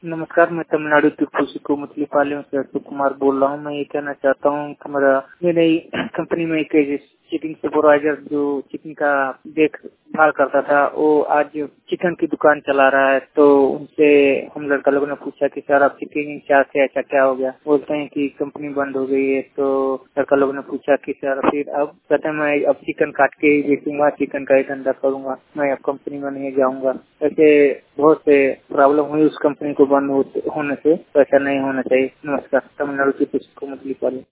नमस्कार, मैं तमिलनाडु त्रिपुर को मछली पालन से अशोक कुमार बोल रहा हूँ। मैं ये कहना चाहता हूँ कि मेरे कंपनी में एक चिकन सुपरवाइजर जो चिकन का देखभाल करता था, वो आज चिकन की दुकान चला रहा है। तो उनसे हम लड़का लोगों ने पूछा कि सर आप चिकन क्या से ऐसा क्या हो गया? बोलते हैं कि कंपनी बंद हो गई है। तो लड़का लोगों ने पूछा कि सर फिर अब कहते हैं मैं अब चिकन काट के ही बेचूंगा, चिकन का ही धंधा करूंगा, मैं अब कंपनी में नहीं जाऊंगा। ऐसे बहुत से प्रॉब्लम हुई उस कंपनी को बंद होने से। तो ऐसा नहीं होना चाहिए। नमस्कार, तमिलनाडु की पुस्तक को मछली पालन।